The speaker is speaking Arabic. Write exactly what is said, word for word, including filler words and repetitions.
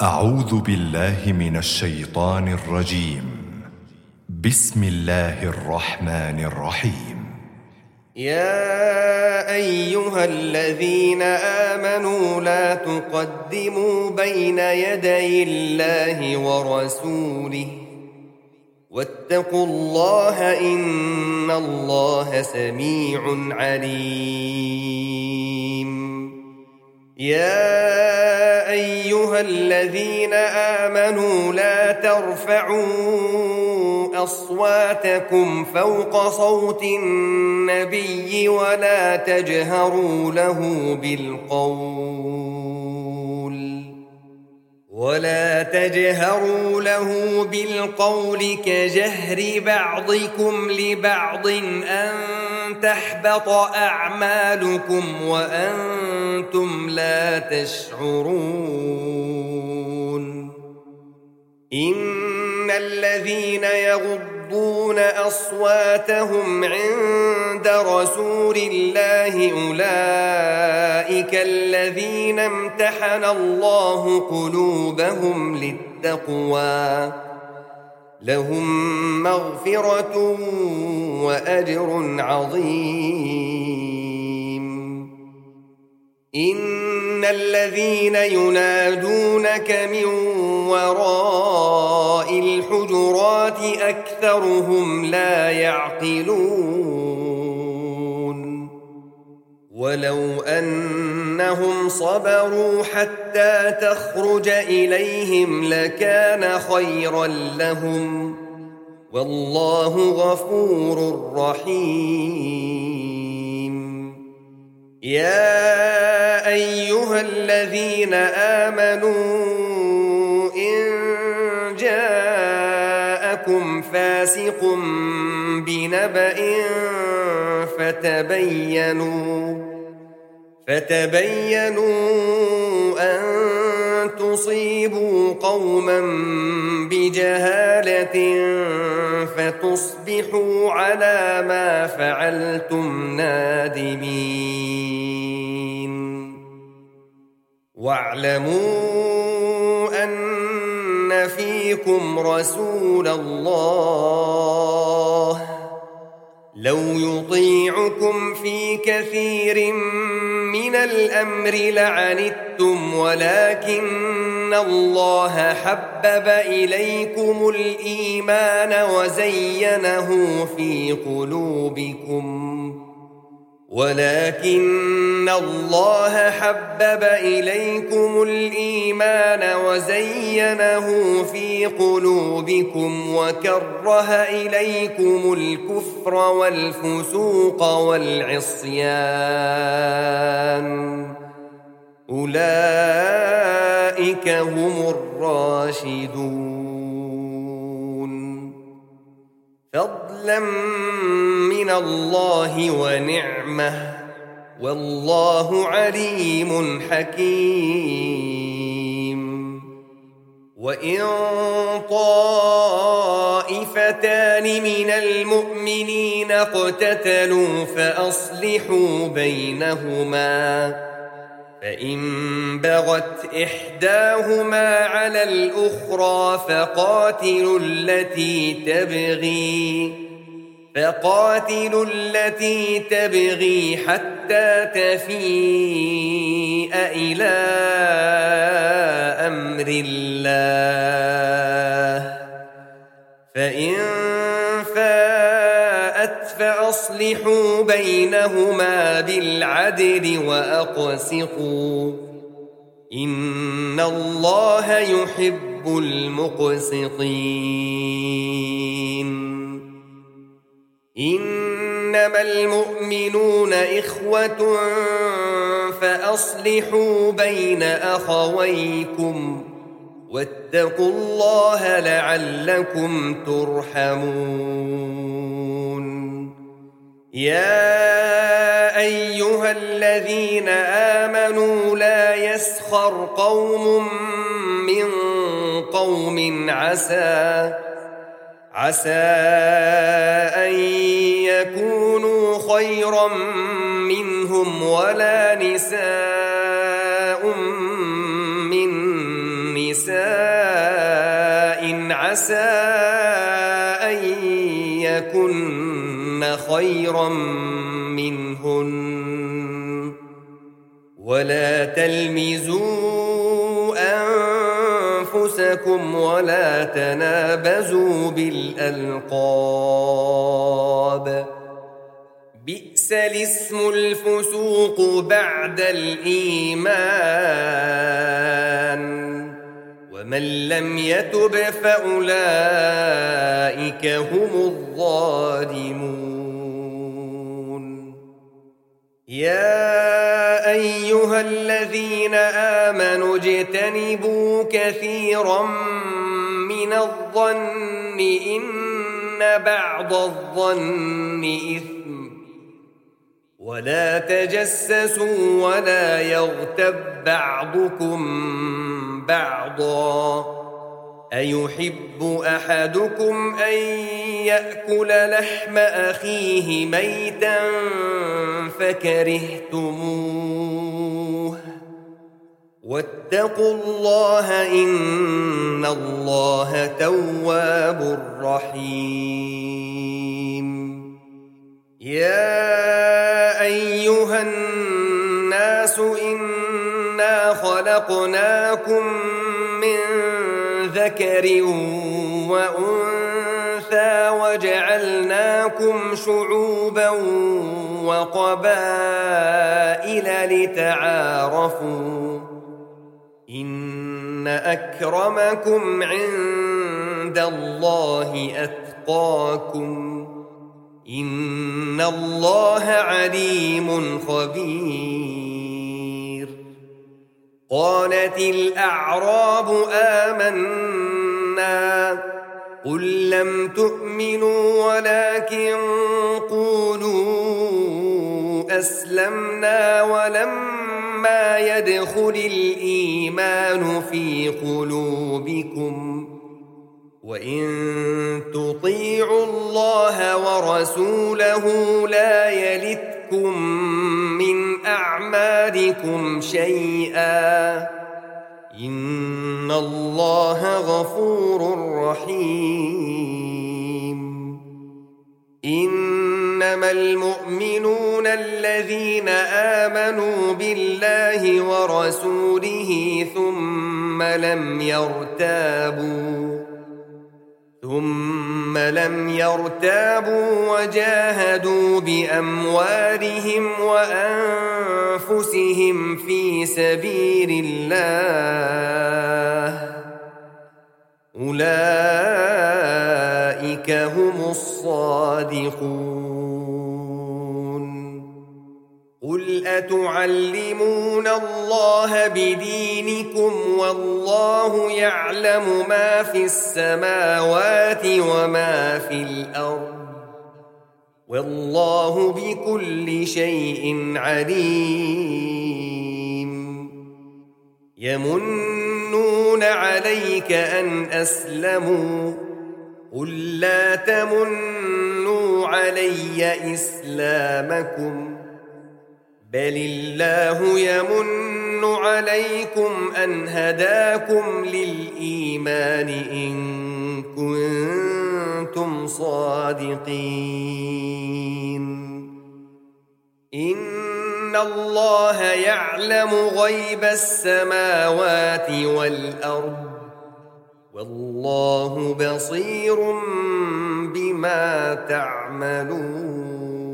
أعوذ بالله من الشيطان الرجيم. بسم الله الرحمن الرحيم. يا أيها الذين آمنوا لا تقدموا بين يدي الله ورسوله واتقوا الله إن الله سميع عليم. يا أيها الذين آمنوا لا ترفعوا أصواتكم فوق صوت النبي ولا تجهروا له بالقول ولا تجهروا له بالقول كجهر بعضكم لبعض أن تحبط أعمالكم وأنتم لا تشعرون. إن الذين يغضون أصواتهم عند رسول الله أولئك الذين امتحن الله قلوبهم للتقوى لهم مغفرة وأجر عظيم. إن الذين ينادونك من وراء الحجرات أكثرهم لا يعقلون. ولو أنهم صبروا حتى تخرج إليهم لكان خيرا لهم والله غفور رحيم. يا أيها الذين آمنوا إن جاءكم فاسق بنبأ فتبينوا فتبينوا أن تصيبوا قوما بجهالة فتصبحوا على ما فعلتم نادمين. واعلموا أن فيكم رسول الله لو يطيعكم في كثير من الأمر لعنتم ولكن الله حبب إليكم الإيمان وزينه في قلوبكم ولكن الله حبب إليكم الإيمان وزينه في قلوبكم وكره إليكم الكفر والفسوق والعصيان أولئك هم الراشدون. فضلا من الله ونعمة والله عليم حكيم. وإن طائفتان من المؤمنين اقتتلوا فأصلحوا بينهما فإن بغت إحداهما على الأخرى فقاتلوا التي تبغي فقاتلوا التي تبغي حتى تفيء إلى أمر الله فإن فاءت فأصلحوا بينهما بالعدل وأقسطوا إن الله يحب المقسطين. إنما المؤمنون إخوة فأصلحوا بين أخويكم واتقوا الله لعلكم ترحمون. يا أيها الذين آمنوا لا يسخر قوم من قوم عسى عسى أن يكونوا خيرا منهم ولا نساء من نساء عسى أن يكن خيرا منهن ولا تلمزوا أنفسكم ولا تنابزوا بالألقاب بئس الاسم الفسوق بعد الإيمان ومن لم يتب فأولئك هم الظالمون يا أيها الذين آمنوا اجتنبوا كثيرا من الظن إن بعض الظن إثم ولا تجسسوا ولا يغتب بعضكم بعضا أيحب أحدكم أن يأكل لحم أخيه ميتا فكرهتموه واتقوا الله إن الله تواب رحيم يا أيها الناس إنا خلقناكم من ذكر وأنثى وجعلناكم شعوبا وقبائل لتعارفوا إن أكرمكم عند الله أتقاكم إن الله عليم خبير قالت الأعراب آمنا قل لم تؤمنوا ولكن قولوا أسلمنا ولما يدخل الإيمان في قلوبكم وإن تطيعوا الله ورسوله لا يلتكم من أعمالكم شيئا إن الله غفور رحيم إنما المؤمنون الذين آمنوا بالله ورسوله ثم لم يرتابوا ثم لم يرتابوا وجاهدوا بأموالهم وأنفسهم في سبيل الله أولئك هم الصادقون قل أتعلمون الله بدينكم والله يعلم ما في السماوات وما في الأرض والله بكل شيء عليم يمنون عليك أن أسلموا قل لا تمنوا علي إسلامكم بل الله يمن عليكم أن هداكم للإيمان إن كنتم صادقين إن الله يعلم غيب السماوات والأرض والله بصير بما تعملون